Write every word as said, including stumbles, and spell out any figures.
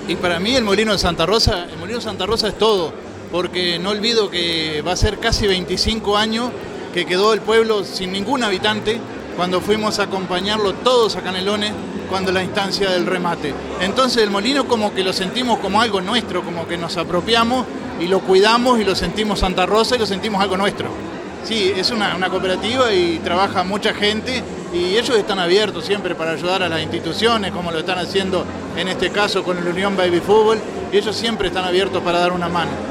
Y para mí el Molino de Santa Rosa, el Molino de Santa Rosa es todo, porque no olvido que va a ser casi veinticinco años que quedó el pueblo sin ningún habitante cuando fuimos a acompañarlo todos a Canelones cuando la instancia del remate. Entonces el Molino como que lo sentimos como algo nuestro, como que nos apropiamos y lo cuidamos y lo sentimos Santa Rosa y lo sentimos algo nuestro. Sí, es una, una cooperativa y trabaja mucha gente y ellos están abiertos siempre para ayudar a las instituciones, como lo están haciendo en este caso con el Unión Baby Fútbol, y ellos siempre están abiertos para dar una mano.